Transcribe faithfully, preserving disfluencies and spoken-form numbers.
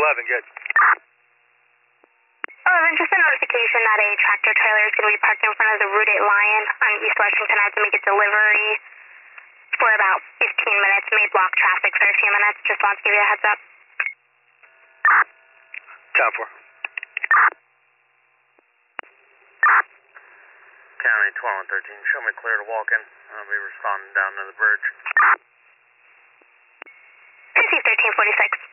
eleven, good. eleven, just a notification that a tractor trailer is going to be parked in front of the Route eight Lion on East Washington. I have to make a delivery for about fifteen minutes. May block traffic for a few minutes. Just want to give you a heads up. ten four. County twelve and thirteen, show me clear to walk in. I'll be responding down to the bridge. Receive thirteen forty-six.